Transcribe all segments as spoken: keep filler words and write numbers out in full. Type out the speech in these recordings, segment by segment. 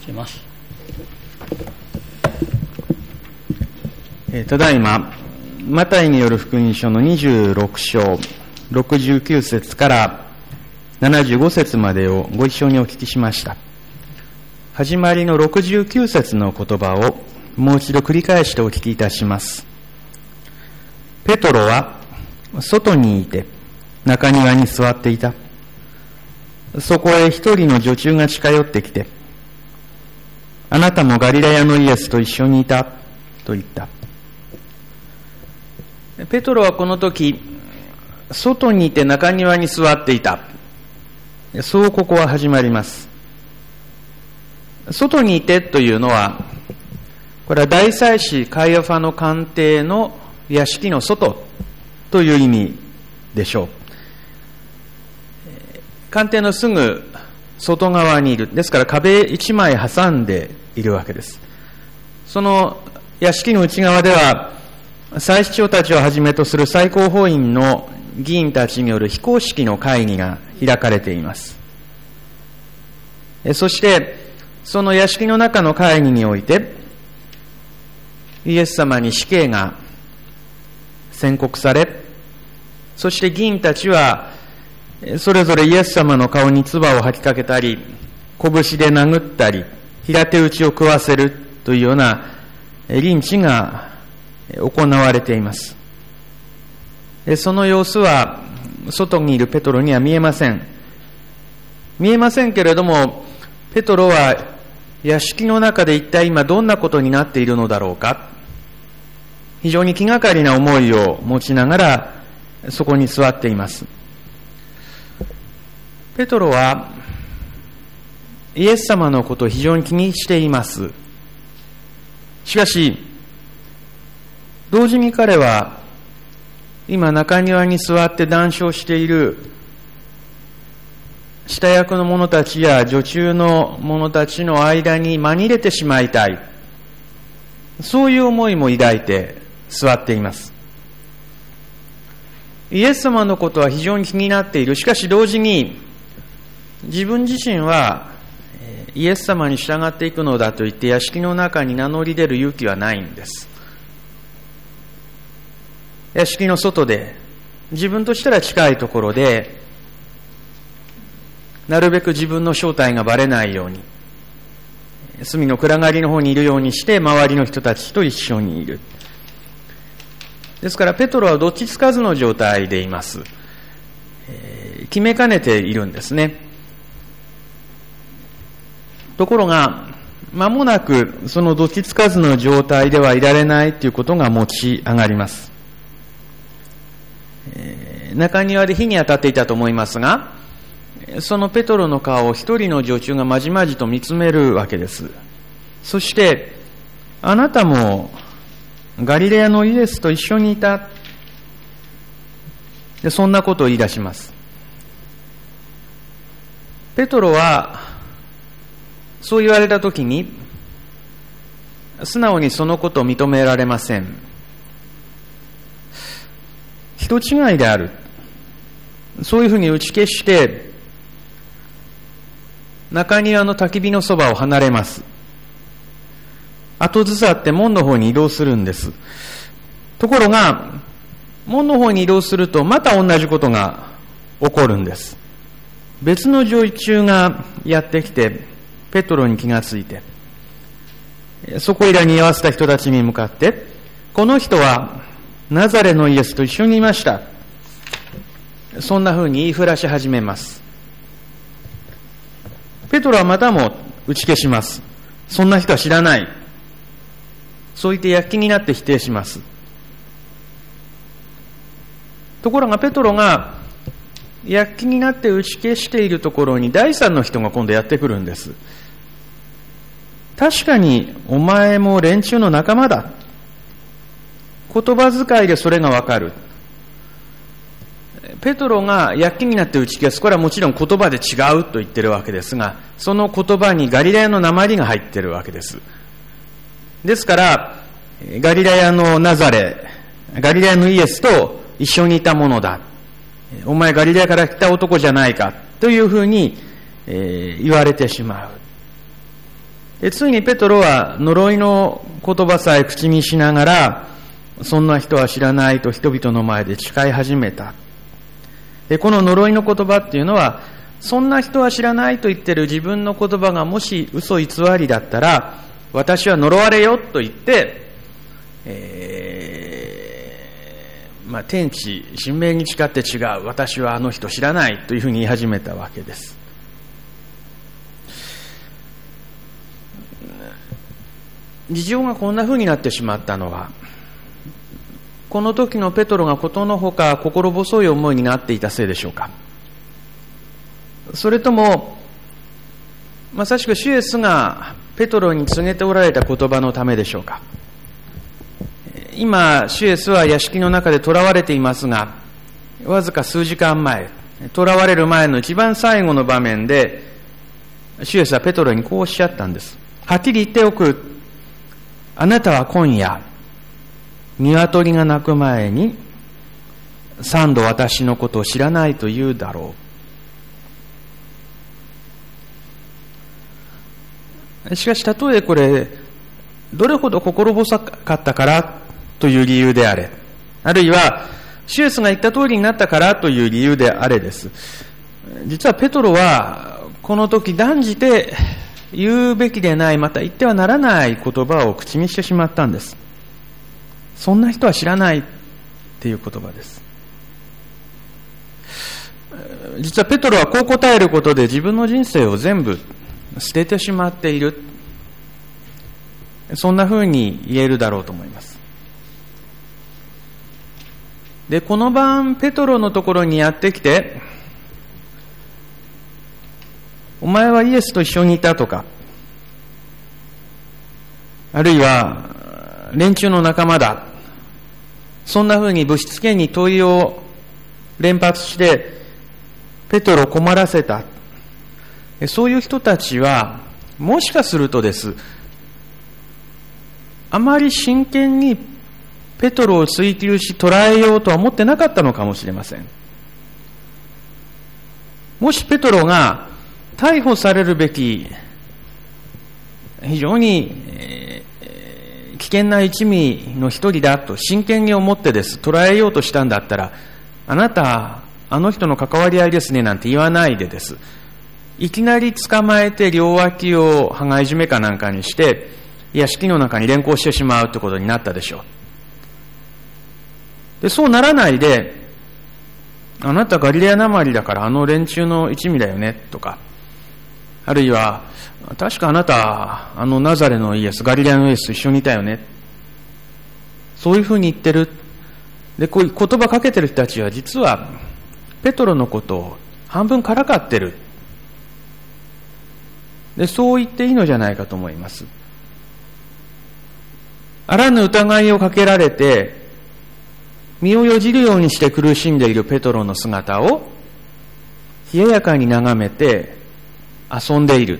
します。 ただいまマタイによる福音書のにじゅうろく章ろくじゅうきゅう節からななじゅうご節までをご一緒にお聞きしました。始まりのろくじゅうきゅう節の言葉をもう一度繰り返してお聞きいたします。ペトロは外にいて中庭に座っていた。そこへ一人の女中が近寄ってきて、あなたもガリラヤのイエスと一緒にいたと言った。ペトロはこの時、外にいて中庭に座っていた。そうここは始まります。外にいてというのは、これは大祭司カイアファの官邸の屋敷の外という意味でしょう。官邸のすぐ外側にいる。ですから壁一枚挟んでいるわけです。その屋敷の内側では、祭司長たちをはじめとする最高法院の議員たちによる非公式の会議が開かれています。そして、その屋敷の中の会議において、イエス様に死刑が宣告され、そして議員たちは、それぞれイエス様の顔に唾を吐きかけたり、拳で殴ったり、平手打ちを食わせるというようなリンチが行われています。その様子は外にいるペトロには見えません。見えませんけれども、ペトロは屋敷の中で一体今どんなことになっているのだろうか。非常に気がかりな思いを持ちながらそこに座っています。ペトロはイエス様のことを非常に気にしています。しかし、同時に彼は今中庭に座って談笑している下役の者たちや女中の者たちの間に紛れてしまいたい。そういう思いも抱いて座っています。イエス様のことは非常に気になっている。しかし同時に自分自身はイエス様に従っていくのだと言って屋敷の中に名乗り出る勇気はないんです。屋敷の外で自分としたら近いところでなるべく自分の正体がバレないように隅の暗がりの方にいるようにして周りの人たちと一緒にいる。ですからペトロはどっちつかずの状態でいます。えー、決めかねているんですね。ところが間もなくそのどっちつかずの状態ではいられないということが持ち上がります。えー、中庭で火に当たっていたと思いますが、そのペトロの顔を一人の女中がまじまじと見つめるわけです。そしてあなたもガリレアのイエスと一緒にいた。でそんなことを言い出します。ペトロはそう言われたときに素直にそのことを認められません。人違いである。そういうふうに打ち消して中庭の焚き火のそばを離れます。後ずさって門の方に移動するんです。ところが門の方に移動するとまた同じことが起こるんです。別の女中がやってきてペトロに気がついてそこいらに居合わせた人たちに向かって、この人はナザレのイエスと一緒にいました。そんな風に言いふらし始めます。ペトロはまたも打ち消します。そんな人は知らない。そう言って躍起になって否定します。ところがペトロが躍起になって打ち消しているところに第三の人が今度やってくるんです。確かにお前も連中の仲間だ。言葉遣いでそれがわかる。ペトロが躍起になって打ち消す。これはもちろん言葉で違うと言ってるわけですが、その言葉にガリラヤの訛りが入ってるわけです。ですからガリラヤのナザレ、ガリラヤのイエスと一緒にいたものだ。お前ガリラヤから来た男じゃないかというふうに、えー、言われてしまう。 でついにペトロは呪いの言葉さえ口にしながら、そんな人は知らないと人々の前で誓い始めた。でこの呪いの言葉っていうのは、そんな人は知らないと言ってる自分の言葉がもし嘘偽りだったら、私は呪われよと言って、えーまあ、天地神明に誓って違う、私はあの人知らないというふうに言い始めたわけです。事情がこんなふうになってしまったのは、この時のペトロがことのほか心細い思いになっていたせいでしょうか。それともまさしく主イエスがペトロに告げておられた言葉のためでしょうか。今主イエスは屋敷の中で囚われていますが、わずか数時間前、囚われる前の一番最後の場面で主イエスはペトロにこうおっしゃったんです。はっきり言っておく。あなたは今夜、鶏が鳴く前に三度私のことを知らないと言うだろう。しかし、たとえこれ、どれほど心細かったからという理由であれ、あるいは、主イエスが言った通りになったからという理由であれです。実はペトロは、この時断じて、言うべきでない、また言ってはならない言葉を口にしてしまったんです。そんな人は知らないっていう言葉です。実はペトロはこう答えることで自分の人生を全部捨ててしまっている。そんな風に言えるだろうと思います。で、この晩ペトロのところにやってきて、お前はイエスと一緒にいたとか、あるいは連中の仲間だ、そんな風にぶしつけに問いを連発してペトロを困らせた。そういう人たちはもしかするとです、あまり真剣にペトロを追求し捉えようとは思ってなかったのかもしれません。もしペトロが逮捕されるべき非常に、えー、危険な一味の一人だと真剣に思ってです捉えようとしたんだったら、あなたあの人の関わり合いですねなんて言わないでです、いきなり捕まえて両脇を羽交い締めかなんかにして屋敷の中に連行してしまうということになったでしょう。で、そうならないで、あなたガリレアなまりだからあの連中の一味だよねとか、あるいは確かあなたあのナザレのイエス、ガリレアのイエスと一緒にいたよね、そういうふうに言ってる。で、こういう言葉かけてる人たちは実はペトロのことを半分からかってる。で、そう言っていいのじゃないかと思います。あらぬ疑いをかけられて身をよじるようにして苦しんでいるペトロの姿を冷ややかに眺めて遊んでいる、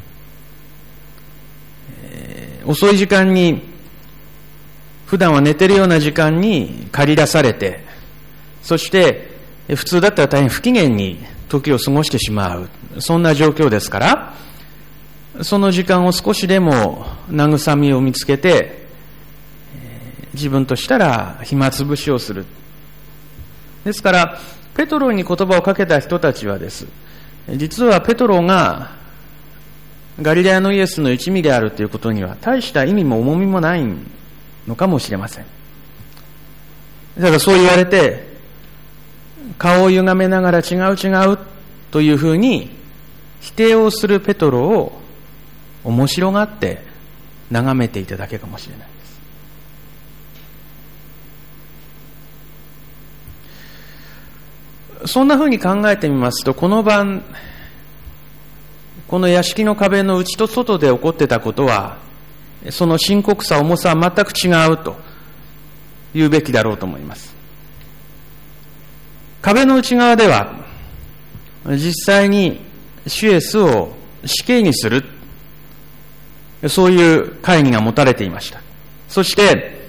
えー、遅い時間に、普段は寝てるような時間に駆り出されて、そして普通だったら大変不機嫌に時を過ごしてしまう、そんな状況ですから、その時間を少しでも慰みを見つけて、自分としたら暇つぶしをする。ですからペトロに言葉をかけた人たちはです、実はペトロがガリレアのイエスの一味であるということには大した意味も重みもないのかもしれません。だからそう言われて顔を歪めながら違う違うというふうに否定をするペトロを面白がって眺めていただけかもしれない。そんなふうに考えてみますと、この晩この屋敷の壁の内と外で起こってたことは、その深刻さ重さは全く違うと言うべきだろうと思います。壁の内側では実際に主イエスを死刑にする、そういう会議が持たれていました。そして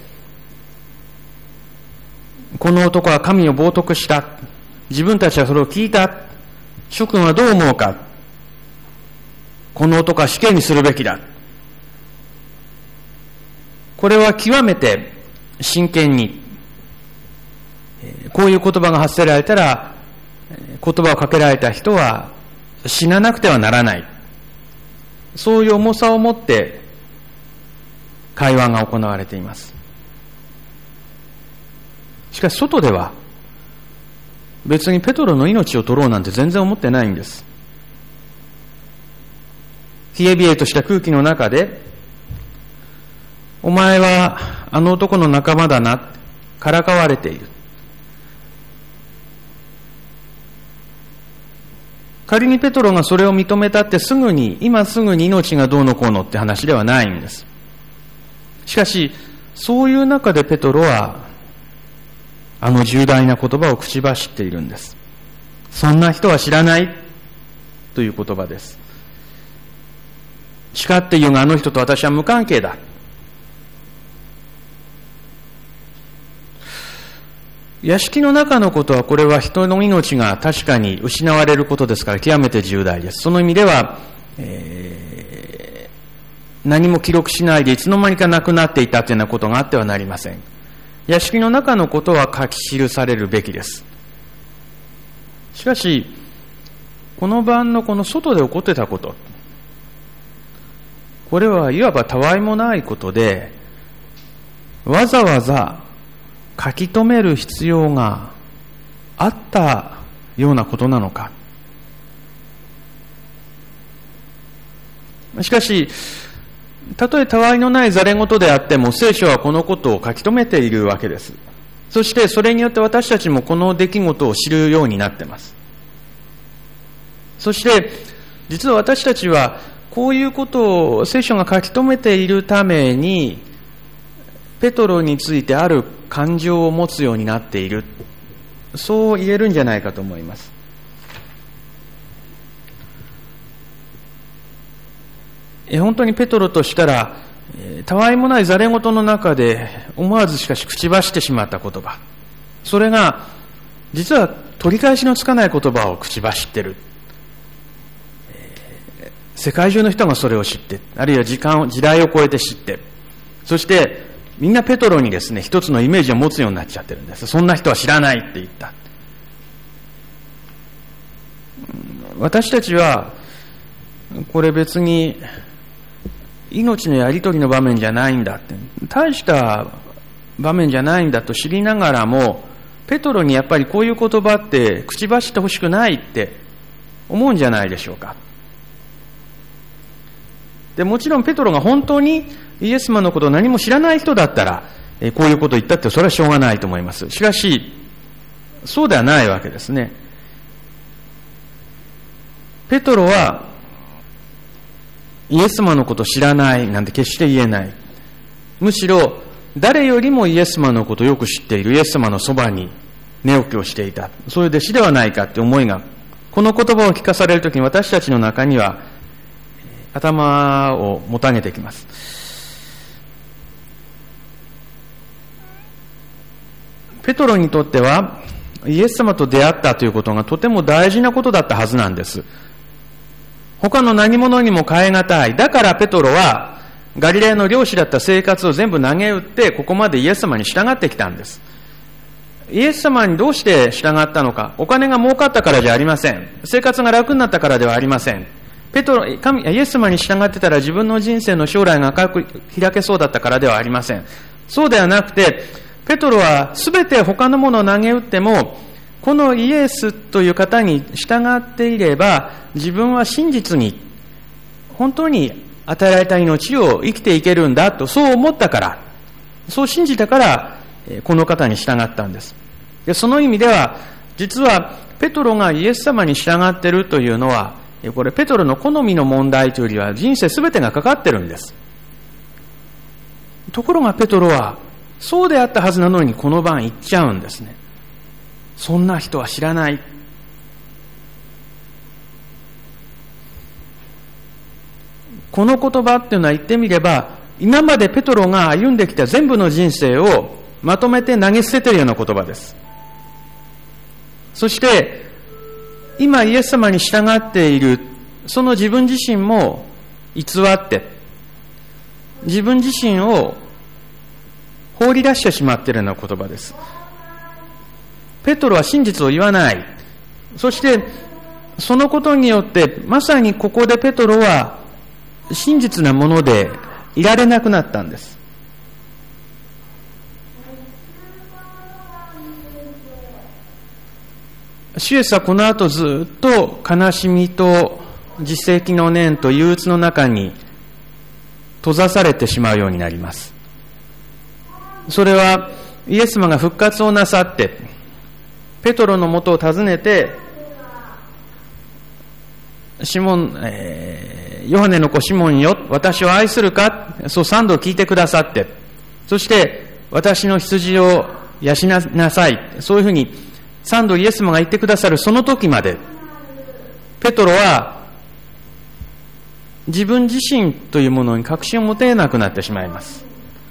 この男は神を冒涜した、自分たちはそれを聞いた、諸君はどう思うか、この男は死刑にするべきだこれは極めて真剣に、こういう言葉が発せられたら、言葉をかけられた人は死ななくてはならない。そういう重さを持って会話が行われています。しかし外では別にペトロの命を取ろうなんて全然思ってないんです。冷え冷えとした空気の中で、お前はあの男の仲間だな、からかわれている。仮にペトロがそれを認めたってすぐに、今すぐに命がどうのこうのって話ではないんです。しかし、そういう中でペトロは、あの重大な言葉を口走っているんです。そんな人は知らないという言葉です。叱って言うがあの人と私は無関係だ。屋敷の中のことは、これは人の命が確かに失われることですから極めて重大です。その意味では、えー、何も記録しないでいつの間にか亡くなっていたというようなことがあってはなりません。屋敷の中のことは書き記されるべきです。しかし、この晩のこの外で起こってたこと、これはいわばたわいもないことで、わざわざ書き留める必要があったようなことなのか。しかし、たとえたわいのないざれ言であっても、聖書はこのことを書き留めているわけです。そしてそれによって私たちもこの出来事を知るようになっています。そして実は私たちはこういうことを聖書が書き留めているために、ペトロについてある感情を持つようになっている、そう言えるんじゃないかと思います。え本当にペトロとしたら、たわいもないざれ言の中で思わずしかし口走ってしまった言葉、それが実は取り返しのつかない言葉を口走っている。世界中の人がそれを知って、あるいは時間を時代を超えて知って、そしてみんなペトロにですね、一つのイメージを持つようになっちゃってるんです。そんな人は知らないって言った。私たちはこれ別に命のやり取りの場面じゃないんだって、大した場面じゃないんだと知りながらも、ペトロにやっぱりこういう言葉って口走ってほしくないって思うんじゃないでしょうか。でもちろんペトロが本当にイエス様のことを何も知らない人だったら、えこういうことを言ったってそれはしょうがないと思います。しかしそうではないわけですね。ペトロはイエス様のことを知らないなんて決して言えない。むしろ誰よりもイエス様のことをよく知っている、イエス様のそばに寝起きをしていた、そういう弟子ではないかって思いが、この言葉を聞かされるときに私たちの中には頭をもたげてきます。ペトロにとってはイエス様と出会ったということがとても大事なことだったはずなんです。他の何者にも代え難い。だからペトロはガリラヤの漁師だった生活を全部投げ打ってここまでイエス様に従ってきたんです。イエス様にどうして従ったのか。お金が儲かったからじゃありません。生活が楽になったからではありません。ペトロ、神、イエス様に従ってたら自分の人生の将来が明るく開けそうだったからではありません。そうではなくて、ペトロはすべて他のものを投げ打っても、このイエスという方に従っていれば、自分は真実に、本当に与えられた命を生きていけるんだと、そう思ったから、そう信じたから、この方に従ったんです。で、その意味では、実はペトロがイエス様に従っているというのは、これペトロの好みの問題というよりは人生すべてがかかってるんです。ところがペトロはそうであったはずなのにこの晩行っちゃうんですね。そんな人は知らない。この言葉っていうのは言ってみれば、今までペトロが歩んできた全部の人生をまとめて投げ捨てているような言葉です。そして今イエス様に従っているその自分自身も偽って、自分自身を放り出してしまっているような言葉です。ペトロは真実を言わない。そしてそのことによってまさにここでペトロは真実なものでいられなくなったんです。主イエスはこの後ずっと悲しみと自責の念と憂鬱の中に閉ざされてしまうようになります。それはイエス様が復活をなさってペトロのもとを訪ねて、シモン、えー、ヨハネの子シモンよ、私を愛するか、そう三度聞いてくださって、そして私の羊を養いなさい、そういうふうに三度イエス様が言ってくださるその時まで、ペトロは自分自身というものに確信を持てなくなってしまいます。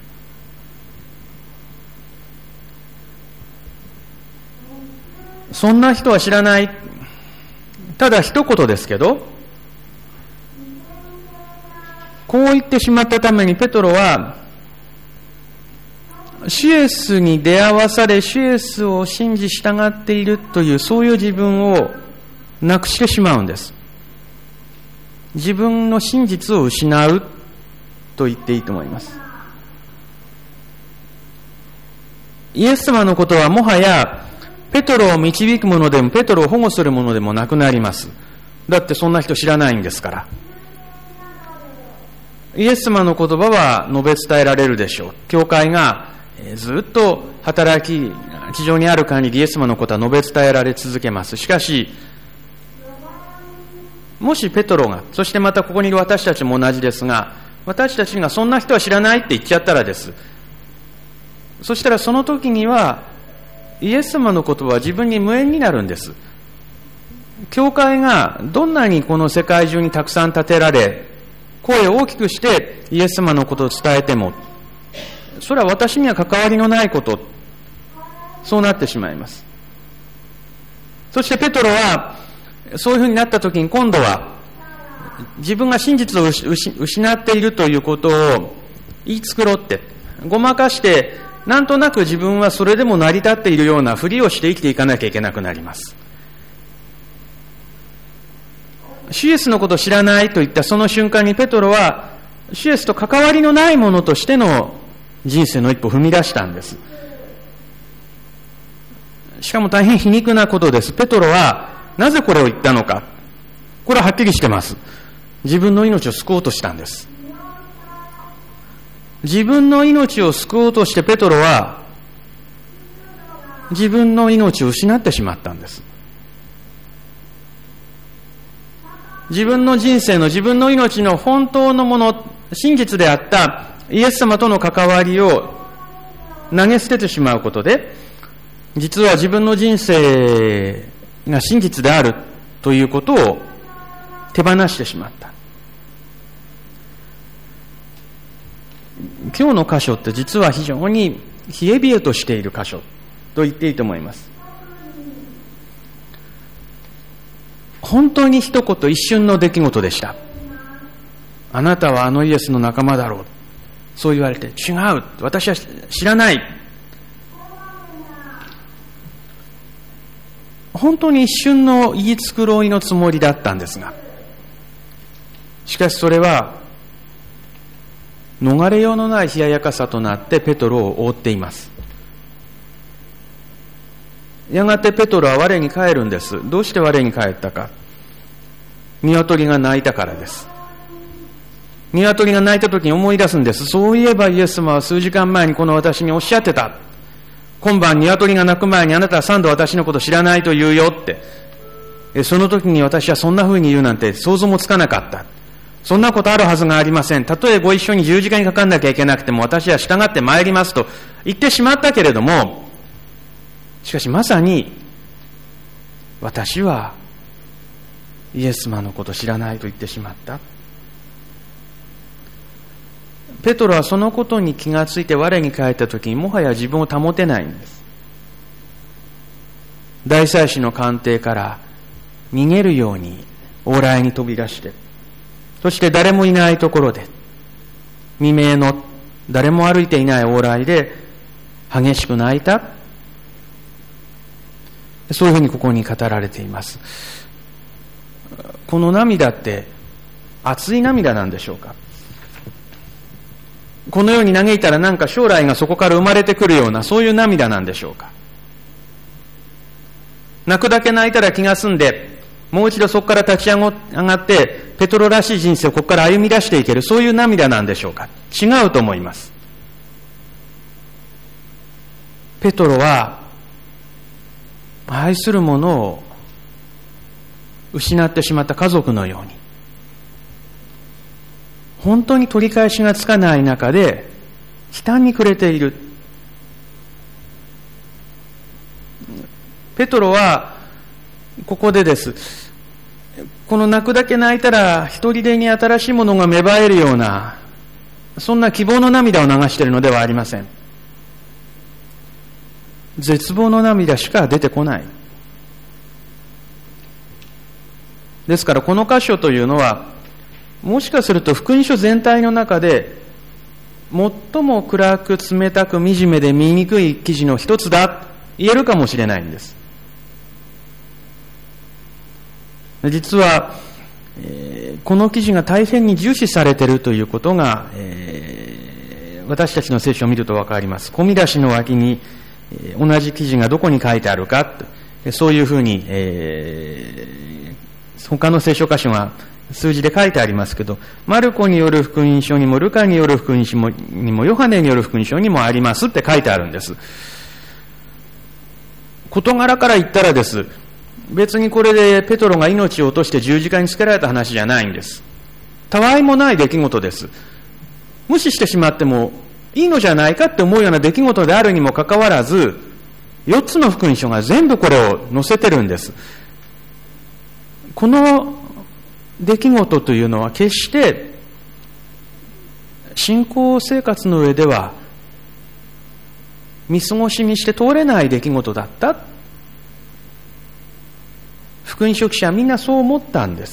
そんな人は知らない。ただ一言ですけど、こう言ってしまったためにペトロは主イエスに出会わされ、主イエスを信じ従っているという、そういう自分をなくしてしまうんです。自分の真実を失うと言っていいと思います。イエス様のことはもはやペトロを導くものでもペトロを保護するものでもなくなります。だってそんな人知らないんですから。イエス様の言葉は述べ伝えられるでしょう。教会がずっと働き、地上にある限りイエス様のことは述べ伝えられ続けます。しかし、もしペトロが、そしてまたここにいる私たちも同じですが、私たちがそんな人は知らないって言っちゃったらです。そしたらその時には、イエス様の言葉は自分に無縁になるんです。教会がどんなにこの世界中にたくさん建てられ、声を大きくしてイエス様のことを伝えても、それは私には関わりのないこと、そうなってしまいます。そしてペトロはそういうふうになった時に今度は自分が真実を失っているということを言い繕ってごまかして、なんとなく自分はそれでも成り立っているようなふりをして生きていかなきゃいけなくなります。主イエスのことを知らないといったその瞬間にペトロは主イエスと関わりのないものとしての人生の一歩を踏み出したんです。しかも大変皮肉なことです。ペトロはなぜこれを言ったのか。これははっきりしてます。自分の命を救おうとしたんです。自分の命を救おうとしてペトロは自分の命を失ってしまったんです。自分の人生の自分の命の本当のもの、真実であったイエス様との関わりを投げ捨ててしまうことで、実は自分の人生が真実であるということを手放してしまった。今日の箇所って実は非常に冷え冷えとしている箇所と言っていいと思います。本当に一言一瞬の出来事でした。あなたはあのイエスの仲間だろう、そう言われて、違う、私は知らない。本当に一瞬の言い繕いのつもりだったんですが、しかしそれは逃れようのない冷ややかさとなってペトロを覆っています。やがてペトロは我に返るんです。どうして我に返ったか。鶏が鳴いたからです。鶏が鳴いた時に思い出すんです。そういえばイエス様は数時間前にこの私におっしゃってた。今晩鶏が鳴く前にあなたは三度私のこと知らないと言うよって。その時に私はそんな風に言うなんて想像もつかなかった。そんなことあるはずがありません。たとえご一緒に十字架にかかんなきゃいけなくても私は従って参りますと言ってしまったけれども、しかしまさに私はイエス様のこと知らないと言ってしまった。ペトロはそのことに気がついて我に返った時にもはや自分を保てないんです。大祭司の官邸から逃げるように往来に飛び出して、そして誰もいないところで未明の誰も歩いていない往来で激しく泣いた。そういうふうにここに語られています。この涙って熱い涙なんでしょうか。このように嘆いたらなんか将来がそこから生まれてくるような、そういう涙なんでしょうか。泣くだけ泣いたら気が済んで、もう一度そこから立ち上がって、ペトロらしい人生をここから歩み出していける、そういう涙なんでしょうか。違うと思います。ペトロは、愛する者を失ってしまった家族のように、本当に取り返しがつかない中で悲嘆に暮れている。ペトロはここでです。この泣くだけ泣いたら一人でに新しいものが芽生えるような、そんな希望の涙を流しているのではありません。絶望の涙しか出てこない。ですからこの箇所というのは、もしかすると福音書全体の中で最も暗く冷たく惨めで見にくい記事の一つだ言えるかもしれないんです。実は、えー、この記事が大変に重視されているということが、えー、私たちの聖書を見ると分かります。込み出しの脇に、えー、同じ記事がどこに書いてあるかと、そういうふうに、えー、他の聖書箇所が数字で書いてありますけど、マルコによる福音書にもルカによる福音書にもヨハネによる福音書にもありますって書いてあるんです。事柄から言ったらです、別にこれでペトロが命を落として十字架につけられた話じゃないんです。たわいもない出来事です。無視してしまってもいいのじゃないかって思うような出来事であるにもかかわらず、四つの福音書が全部これを載せてるんです。この出来事というのは決して信仰生活の上では見過ごしにして通れない出来事だった。福音書記者はみんなそう思ったんです。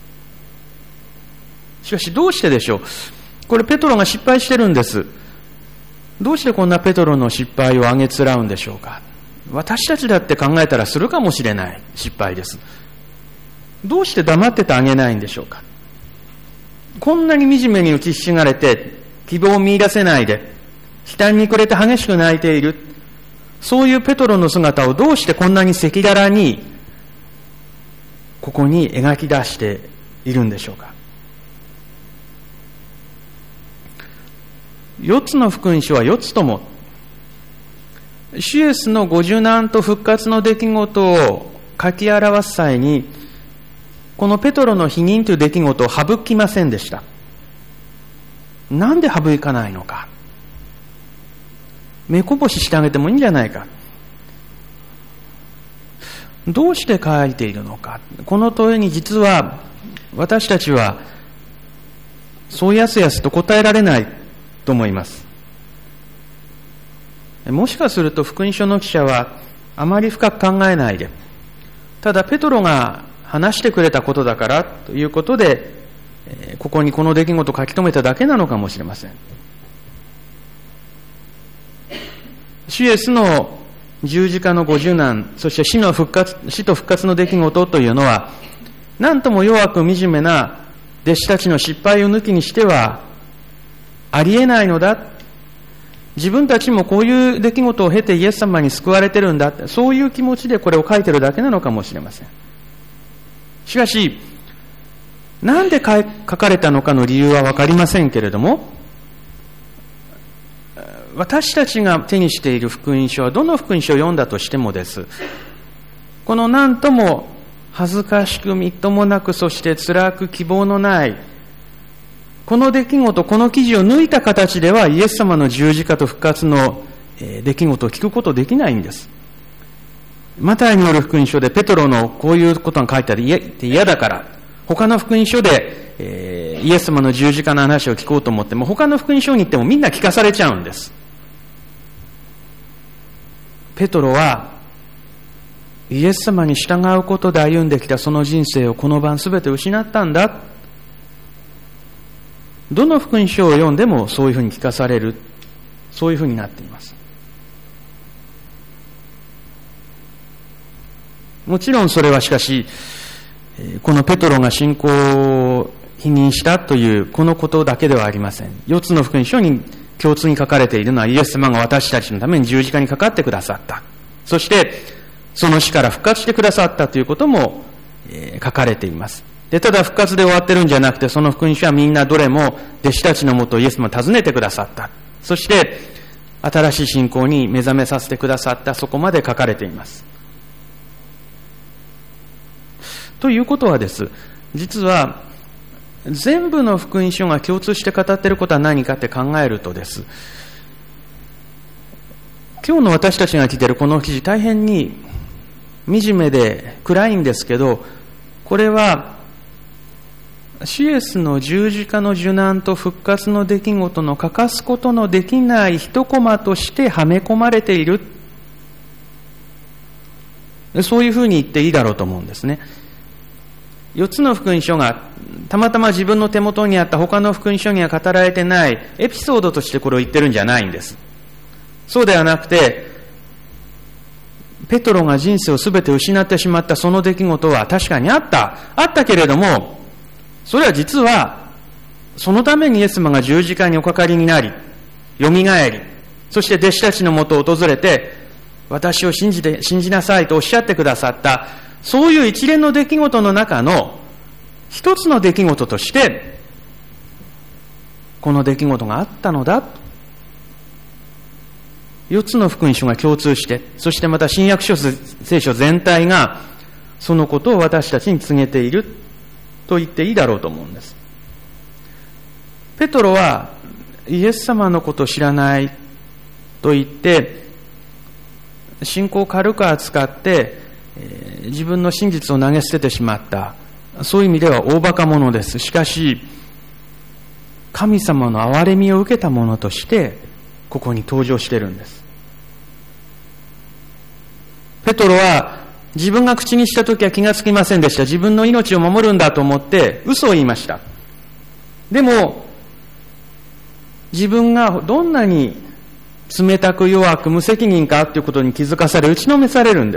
しかしどうしてでしょう。これペトロが失敗してるんです。どうしてこんなペトロの失敗をあげつらうんでしょうか。私たちだって考えたらするかもしれない失敗です。どうして黙っててあげないんでしょうか。こんなに惨めに打ちひしがれて希望を見出せないで悲嘆に暮れて激しく泣いている、そういうペトロの姿をどうしてこんなに赤裸々にここに描き出しているんでしょうか。四つの福音書は四つとも主イエスのご受難と復活の出来事を書き表す際に、このペトロの否認という出来事を省きませんでした。なんで省かないのか。目こぼししてあげてもいいんじゃないか。どうして書いているのか。この問いに実は私たちはそうやすやすと答えられないと思います。もしかすると福音書の記者はあまり深く考えないで、ただペトロが話してくれたことだからということで、ここにこの出来事を書き留めただけなのかもしれません。主イエスの十字架のご受難、そして死の復活、死と復活の出来事というのは、なんとも弱く惨めな弟子たちの失敗を抜きにしてはありえないのだ。自分たちもこういう出来事を経てイエス様に救われてるんだ。そういう気持ちでこれを書いてるだけなのかもしれません。しかし、なんで書かれたのかの理由はわかりませんけれども、私たちが手にしている福音書はどの福音書を読んだとしてもです。この何とも恥ずかしくみっともなく、そして辛く希望のないこの出来事、この記事を抜いた形ではイエス様の十字架と復活の出来事を聞くことできないんです。マタイによる福音書でペトロのこういうことが書いてあって嫌だから、他の福音書で、えー、イエス様の十字架の話を聞こうと思っても、他の福音書に行ってもみんな聞かされちゃうんです。ペトロはイエス様に従うことで歩んできたその人生をこの晩すべて失ったんだ。どの福音書を読んでもそういうふうに聞かされる、そういうふうになっています。 もちろんそれはしかし、このペトロが信仰を否認したというこのことだけではありません。よっつの福音書に共通に書かれているのは、イエス様が私たちのために十字架にかかってくださった。そしてその死から復活してくださったということも、えー、書かれています。で、ただ復活で終わってるんじゃなくて、その福音書はみんなどれも弟子たちのもとイエス様を訪ねてくださった。そして新しい信仰に目覚めさせてくださった。そこまで書かれています。ということはです、実は全部の福音書が共通して語っていることは何かって考えるとです、今日の私たちが聞いているこの記事、大変に惨めで暗いんですけど、これは主イエスの十字架の受難と復活の出来事の欠かすことのできない一コマとしてはめ込まれている、そういうふうに言っていいだろうと思うんですね。よっつの福音書がたまたま自分の手元にあった他の福音書には語られてないエピソードとしてこれを言ってるんじゃないんです。そうではなくて、ペトロが人生をすべて失ってしまったその出来事は確かにあったあったけれども、それは実はそのためにイエス様が十字架におかかりになり、よみがえり、そして弟子たちのもとを訪れて、私を信じて信じなさいとおっしゃってくださった、そういう一連の出来事の中の一つの出来事としてこの出来事があったのだ。四つの福音書が共通して、そしてまた新約書聖書全体がそのことを私たちに告げていると言っていいだろうと思うんです。ペトロはイエス様のことを知らないと言って信仰を軽く扱って自分の真実を投げ捨ててしまった。そういう意味では大馬鹿者です。しかし神様の憐れみを受けた者としてここに登場しているんです。ペトロは自分が口にしたときは気がつきませんでした。自分の命を守るんだと思って嘘を言いました。でも自分がどんなに冷たく弱く無責任かということに気づかされ、打ちのめされるんです。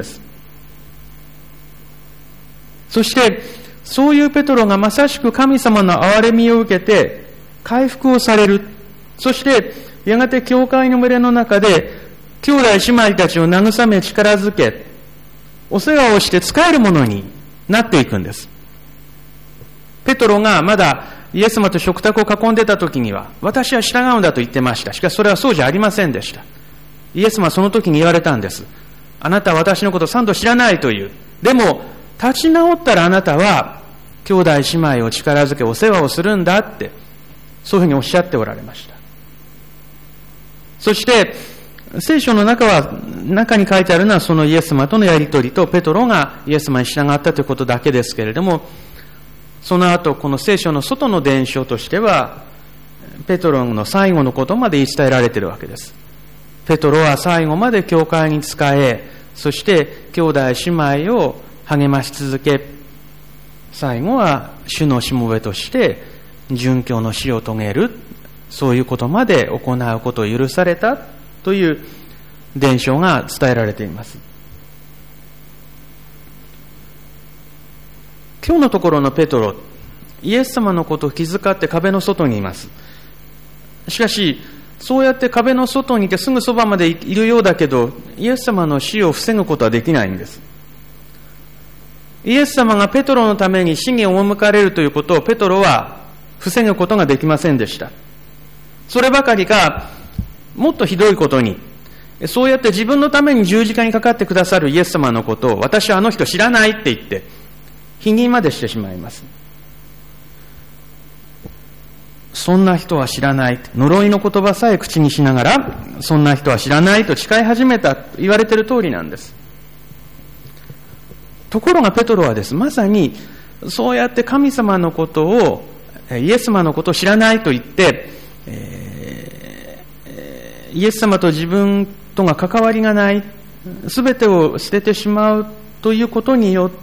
そしてそういうペトロがまさしく神様の憐れみを受けて回復をされる。そしてやがて教会の群れの中で兄弟姉妹たちを慰め力づけ、お世話をして仕えるものになっていくんです。ペトロがまだイエス様と食卓を囲んでた時には、私は従うんだと言ってました。しかしそれはそうじゃありませんでした。イエス様はその時に言われたんです。あなたは私のことを三度知らないという。でも立ち直ったらあなたは兄弟姉妹を力づけお世話をするんだって、そういうふうにおっしゃっておられました。そして聖書の中は中に書いてあるのはそのイエス様とのやりとりとペトロがイエス様に従ったということだけですけれども、その後この聖書の外の伝承としてはペトロの最後のことまで言い伝えられているわけです。ペトロは最後まで教会に仕え、そして兄弟姉妹を励まし続け、最後は主のしもべとして殉教の死を遂げる、そういうことまで行うことを許されたという伝承が伝えられています。今日のところのペトロ、イエス様のことを気遣って壁の外にいます。しかしそうやって壁の外にいてすぐそばまでいるようだけど、イエス様の死を防ぐことはできないんです。イエス様がペトロのために死に赴かれるということをペトロは防ぐことができませんでした。そればかりか、もっとひどいことに、そうやって自分のために十字架にかかってくださるイエス様のことを、私はあの人知らないって言って否認までしてしまいます。そんな人は知らない、呪いの言葉さえ口にしながら、そんな人は知らないと誓い始めたと言われている通りなんです。ところがペトロはです、まさにそうやって神様のことを、イエス様のことを知らないと言って、えー、イエス様と自分とが関わりがない、すべてを捨ててしまうということによって、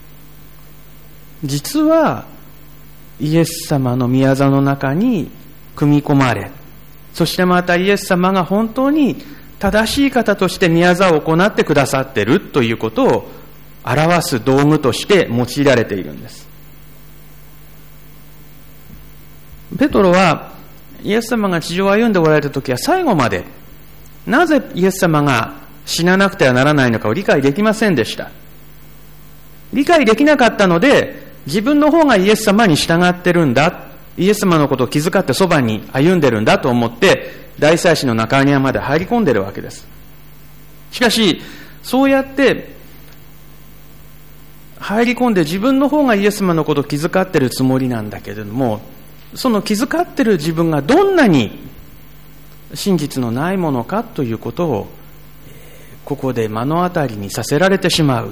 実はイエス様の御業の中に組み込まれ、そしてまたイエス様が本当に正しい方として御業を行ってくださっているということを表す道具として用いられているんです。ペトロはイエス様が地上を歩んでおられた時は最後までなぜイエス様が死ななくてはならないのかを理解できませんでした。理解できなかったので、自分の方がイエス様に従ってるんだ、イエス様のことを気遣ってそばに歩んでるんだと思って大祭司の中庭まで入り込んでるわけです。しかしそうやって入り込んで自分の方がイエス様のことを気遣ってるつもりなんだけれども、その気遣ってる自分がどんなに真実のないものかということをここで目の当たりにさせられてしまう。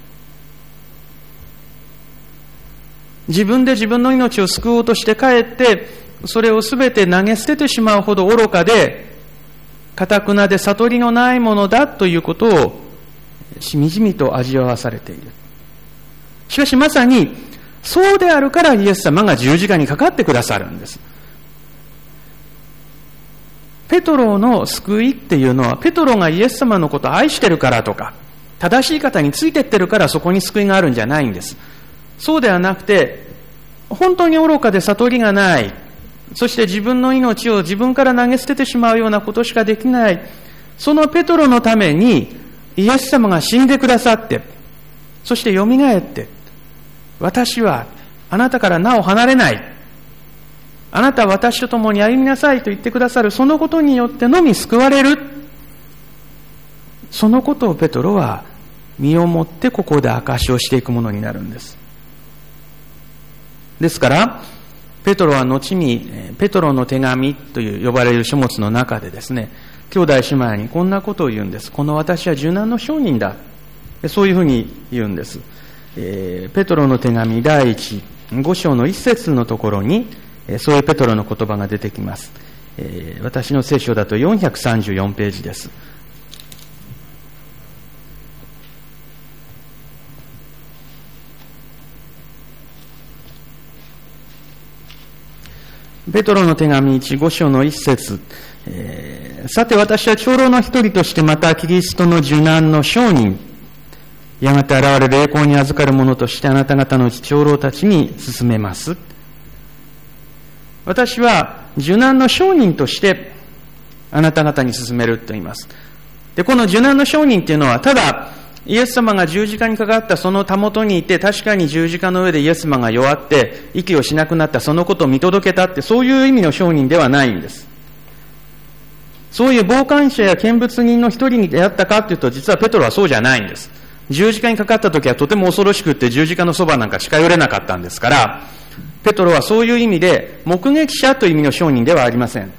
自分で自分の命を救おうとしてかえってそれをすべて投げ捨ててしまうほど愚かで堅くなで悟りのないものだということをしみじみと味わわされている。しかしまさにそうであるからイエス様が十字架にかかってくださるんです。ペトロの救いっていうのは、ペトロがイエス様のことを愛してるからとか正しい方についてってるからそこに救いがあるんじゃないんです。そうではなくて、本当に愚かで悟りがない、そして自分の命を自分から投げ捨ててしまうようなことしかできない、そのペトロのためにイエス様が死んでくださって、そしてよみがえって、私はあなたからなお離れない、あなたは私と共に歩みなさいと言ってくださる、そのことによってのみ救われる。そのことをペトロは身をもってここで証しをしていくものになるんです。ですからペトロは後にペトロの手紙という呼ばれる書物の中でですね、兄弟姉妹にこんなことを言うんです。この私は受難の証人だ、そういうふうに言うんです。えー、ペトロの手紙第一五章の一節のところにそういうペトロの言葉が出てきます。えー、私の聖書だとよんひゃくさんじゅうよんページです。ペトロの手紙いち、ご章の一節、えー、さて私は長老の一人としてまたキリストの受難の証人、やがて現れる栄光に預かる者としてあなた方のうち長老たちに進めます。私は受難の証人としてあなた方に進めると言います。で、この受難の証人っていうのは、ただイエス様が十字架にかかったそのたもとにいて、確かに十字架の上でイエス様が弱って息をしなくなったそのことを見届けたって、そういう意味の証人ではないんです。そういう傍観者や見物人の一人に出会ったかというと、実はペトロはそうじゃないんです。十字架にかかった時はとても恐ろしくって十字架のそばなんか近寄れなかったんですから、ペトロはそういう意味で目撃者という意味の証人ではありません。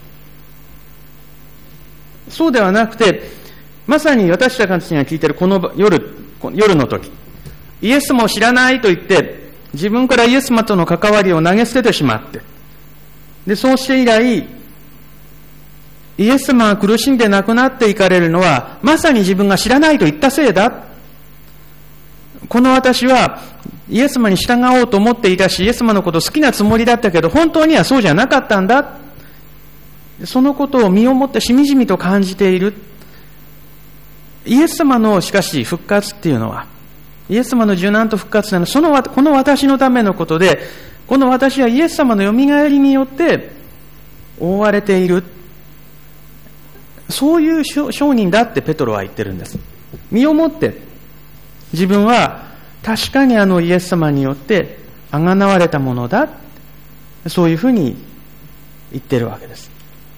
そうではなくて、まさに私たちが聞いているこの夜、夜の時、イエス様を知らないと言って自分からイエス様との関わりを投げ捨ててしまって、でそうして以来イエス様が苦しんで亡くなっていかれるのはまさに自分が知らないと言ったせいだ。この私はイエス様に従おうと思っていたし、イエス様のこと好きなつもりだったけど本当にはそうじゃなかったんだ、そのことを身をもってしみじみと感じている。イエス様のしかし復活っていうのは、イエス様の受難と復活というのは、そのこの私のためのことで、この私はイエス様のよみがえりによって覆われている、そういう証人だってペトロは言ってるんです。身をもって自分は確かにあのイエス様によってあがなわれたものだ、そういうふうに言ってるわけです。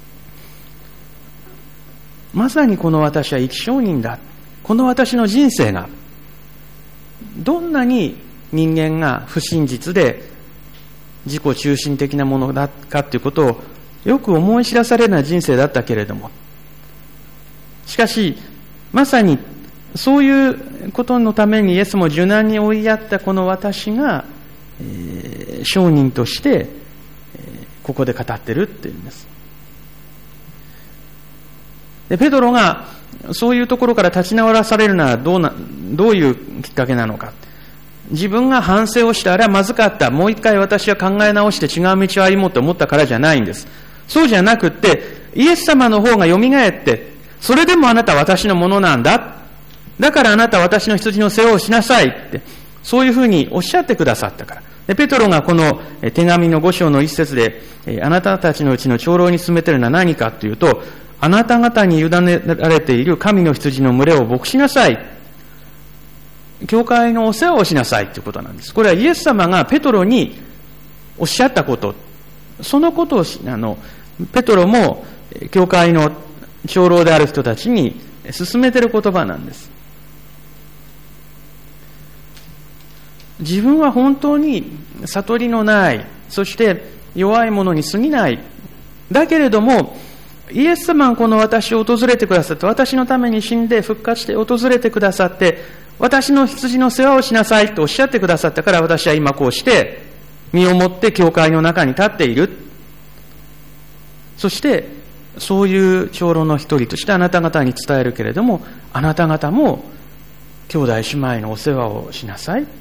まさにこの私は生き証人だ。この私の人生がどんなに人間が不真実で自己中心的なものだかということをよく思い知らされるような人生だったけれども、しかしまさにそういうことのためにイエスも受難に追いやったこの私が、えー、証人として、えー、ここで語ってるっていうんです。でペトロがそういうところから立ち直らされるのはどうな、どういうきっかけなのか。自分が反省をして、あれはまずかった、もう一回私は考え直して違う道を歩もうと思ったからじゃないんです。そうじゃなくってイエス様の方がよみがえって、それでもあなたは私のものなんだ、 だからあなたは私の羊の世話をしなさいって、そういうふうにおっしゃってくださったから。でペトロがこの手紙のご章の一節で、あなたたちのうちの長老に進めているのは何かというと、あなた方に委ねられている神の羊の群れを牧しなさい。教会のお世話をしなさいということなんです。これはイエス様がペトロにおっしゃったこと、そのことをあのペトロも教会の長老である人たちに勧めている言葉なんです。自分は本当に悟りのない、そして弱いものに過ぎない。だけれども、イエス様がこの私を訪れてくださって、私のために死んで復活して訪れてくださって、私の羊の世話をしなさいとおっしゃってくださったから、私は今こうして身をもって教会の中に立っている。そしてそういう長老の一人としてあなた方に伝えるけれども、あなた方も兄弟姉妹のお世話をしなさい。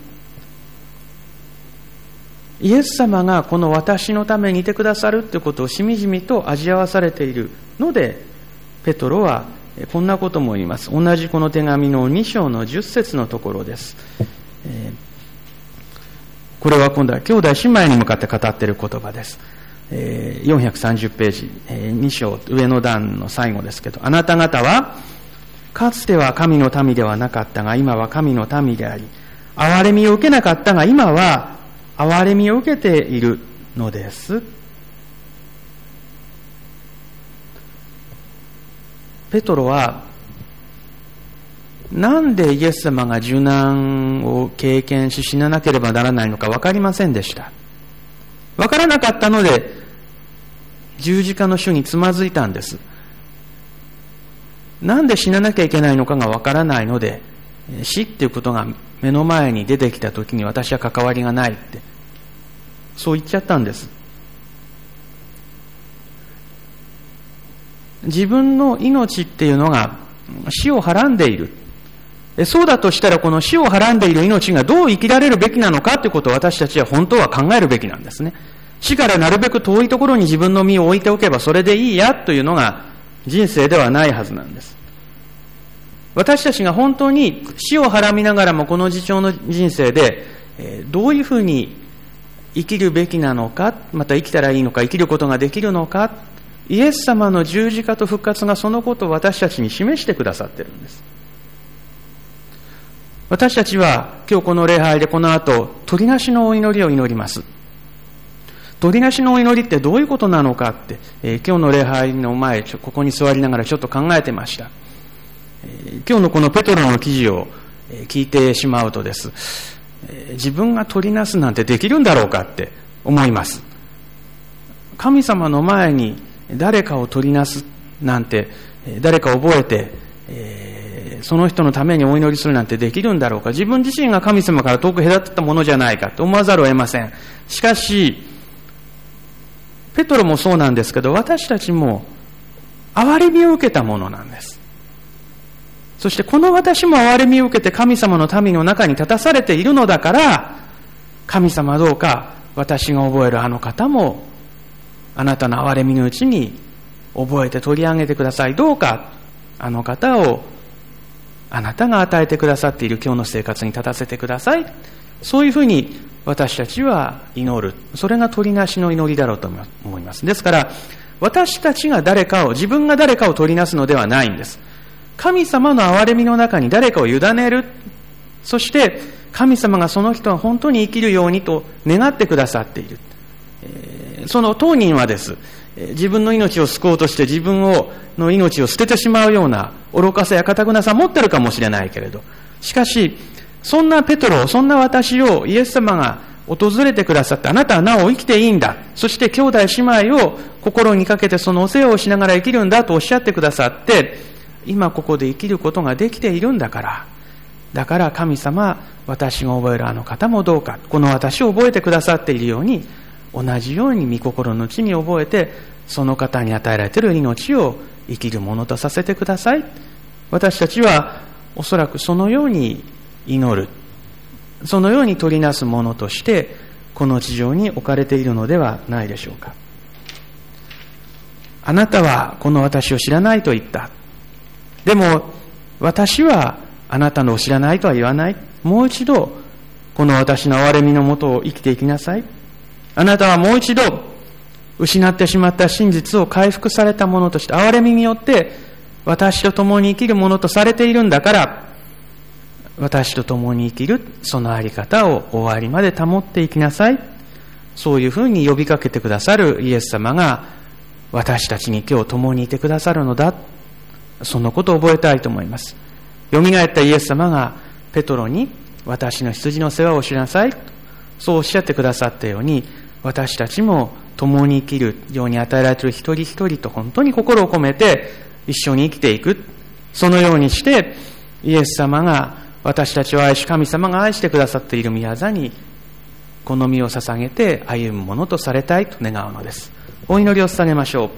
イエス様がこの私のためにいてくださるということをしみじみと味わわされているので、ペトロはこんなことも言います。同じこの手紙のに章のじゅっ節のところです。えー、これは今度は兄弟姉妹に向かって語っている言葉です。えー、よんひゃくさんじゅうページ、えー、に章上の段の最後ですけど、あなた方はかつては神の民ではなかったが今は神の民であり、憐れみを受けなかったが今は憐れみを受けているのです。ペトロはなんでイエス様が受難を経験し死ななければならないのか分かりませんでした。分からなかったので十字架の主につまずいたんです。なんで死ななきゃいけないのかが分からないので、死っていうことが目の前に出てきたときに私は関わりがないってそう言っちゃったんです。自分の命っていうのが死をはらんでいる。そうだとしたらこの死をはらんでいる命がどう生きられるべきなのかということを私たちは本当は考えるべきなんですね。死からなるべく遠いところに自分の身を置いておけばそれでいいやというのが人生ではないはずなんです。私たちが本当に死をはらみながらもこの自重の人生でどういうふうに生きるべきなのか、また生きたらいいのか、生きることができるのか、イエス様の十字架と復活がそのことを私たちに示してくださっているんです。私たちは今日この礼拝でこの後取りなしのお祈りを祈ります。取りなしのお祈りってどういうことなのかって、えー、今日の礼拝の前ここに座りながらちょっと考えてました。えー、今日のこのペトロの記事を聞いてしまうとです、えー、自分が取りなすなんてできるんだろうかって思います。神様の前に誰かを取りなすなんて、誰か覚えて、えーその人のためにお祈りするなんてできるんだろうか。自分自身が神様から遠く隔てたものじゃないかと思わざるを得ません。しかしペトロもそうなんですけど、私たちも憐れみを受けたものなんです。そしてこの私も憐れみを受けて神様の民の中に立たされているのだから、神様どうか私が覚えるあの方もあなたの憐れみのうちに覚えて取り上げてください。どうかあの方をあなたが与えてくださっている今日の生活に立たせてください。そういうふうに私たちは祈る。それが取りなしの祈りだろうと思います。ですから私たちが誰かを、自分が誰かを取りなすのではないんです。神様の憐れみの中に誰かを委ねる。そして神様がその人は本当に生きるようにと願ってくださっている。えー、その当人はです、自分の命を救おうとして自分をの命を捨ててしまうような愚かさや堅くなさを持っているかもしれないけれど、しかしそんなペトロ、そんな私をイエス様が訪れてくださって、あなたはなお生きていいんだ、そして兄弟姉妹を心にかけてそのお世話をしながら生きるんだとおっしゃってくださって、今ここで生きることができているんだから、だから神様、私が覚えるあの方もどうかこの私を覚えてくださっているように、同じように御心の内に覚えて、その方に与えられている命を生きるものとさせてください。私たちはおそらくそのように祈る、そのように取りなすものとしてこの地上に置かれているのではないでしょうか。あなたはこの私を知らないと言った。でも私はあなたの知らないとは言わない。もう一度、この私の憐れみのもとを生きていきなさい。あなたはもう一度、失ってしまった真実を回復されたものとして、憐れみによって私と共に生きるものとされているんだから、私と共に生きるそのあり方を終わりまで保っていきなさい。そういうふうに呼びかけてくださるイエス様が私たちに今日共にいてくださるのだ。そのことを覚えたいと思います。よみがえったイエス様がペトロに私の羊の世話をしなさい、そうおっしゃってくださったように、私たちも共に生きるように与えられている一人一人と本当に心を込めて一緒に生きていく。そのようにしてイエス様が私たちを愛し、神様が愛してくださっている御業にこの身を捧げて歩むものとされたいと願うのです。お祈りを捧げましょう。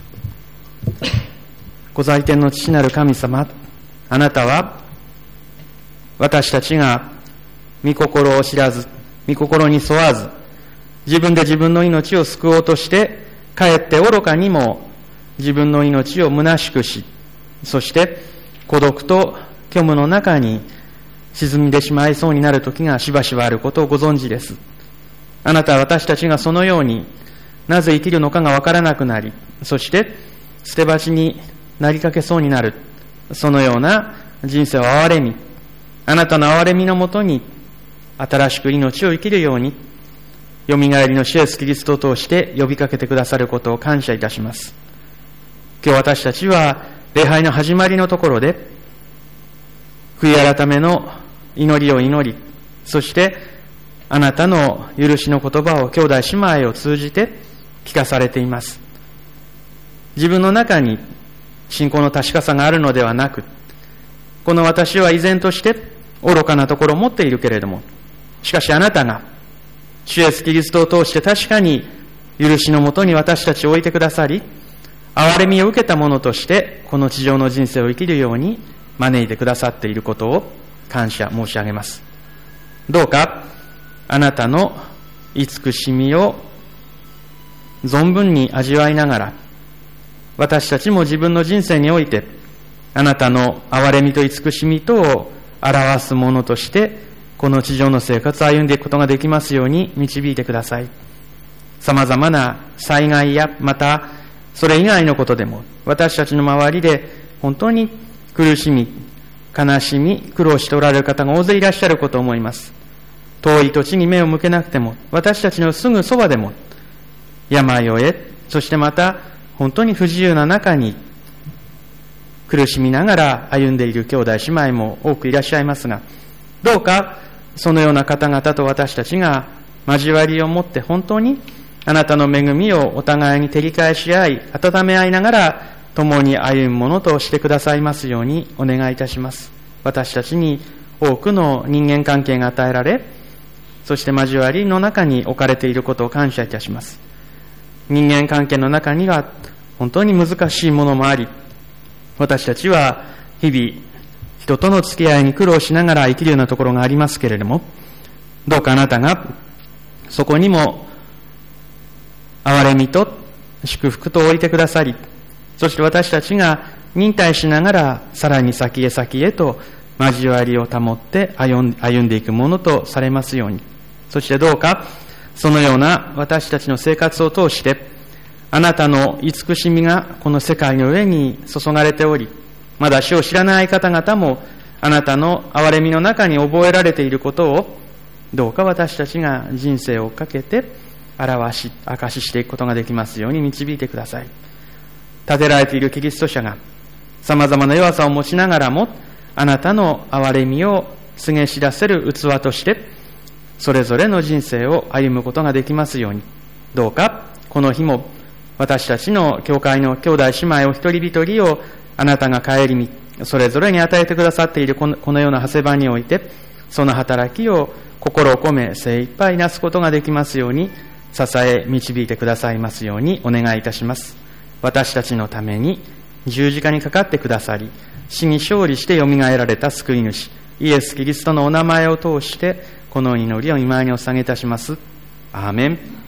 ご在天の父なる神様、あなたは私たちが御心を知らず、御心に沿わず、自分で自分の命を救おうとして、かえって愚かにも自分の命を虚しくし、そして孤独と虚無の中に沈んでしまいそうになる時がしばしばあることをご存知です。あなたは私たちがそのようになぜ生きるのかがわからなくなり、そして捨て鉢になりかけそうになる、そのような人生を憐れみ、あなたの憐れみのもとに新しく命を生きるように、よみがえりの主イエスキリストを通して呼びかけてくださることを感謝いたします。今日私たちは礼拝の始まりのところで悔い改めの祈りを祈り、そしてあなたの許しの言葉を兄弟姉妹を通じて聞かされています。自分の中に信仰の確かさがあるのではなく、この私は依然として愚かなところを持っているけれども、しかしあなたが主イエスキリストを通して確かに許しのもとに私たちを置いてくださり、憐れみを受けた者としてこの地上の人生を生きるように招いてくださっていることを感謝申し上げます。どうかあなたの慈しみを存分に味わいながら、私たちも自分の人生においてあなたの憐れみと慈しみとを表すものとしてこの地上の生活を歩んでいくことができますように導いてください。さまざまな災害やまたそれ以外のことでも私たちの周りで本当に苦しみ、悲しみ、苦労しておられる方が大勢いらっしゃることを思います。遠い土地に目を向けなくても、私たちのすぐそばでも病を得、そしてまた本当に不自由な中に苦しみながら歩んでいる兄弟姉妹も多くいらっしゃいますが、どうかそのような方々と私たちが交わりを持って本当にあなたの恵みをお互いに照り返し合い、温め合いながら共に歩むものとしてくださいますようにお願いいたします。私たちに多くの人間関係が与えられ、そして交わりの中に置かれていることを感謝いたします。人間関係の中には本当に難しいものもあり、私たちは日々人との付き合いに苦労しながら生きるようなところがありますけれども、どうかあなたがそこにも憐れみと祝福と置いてくださり、そして私たちが忍耐しながらさらに先へ先へと交わりを保って歩んでいくものとされますように。そしてどうかそのような私たちの生活を通してあなたの慈しみがこの世界の上に注がれており、まだ主を知らない方々もあなたの憐れみの中に覚えられていることを、どうか私たちが人生をかけて表し証ししていくことができますように導いてください。立てられているキリスト者がさまざまな弱さを持ちながらもあなたの憐れみを告げ知らせる器としてそれぞれの人生を歩むことができますように、どうかこの日も私たちの教会の兄弟姉妹お一人一人をあなたが顧み、それぞれに与えてくださっているこの、このような長谷場においてその働きを心を込め精一杯なすことができますように支え導いてくださいますようにお願いいたします。私たちのために十字架にかかってくださり、死に勝利してよみがえられた救い主イエス・キリストのお名前を通してこの祈りを御前にお捧げいたします。アーメン。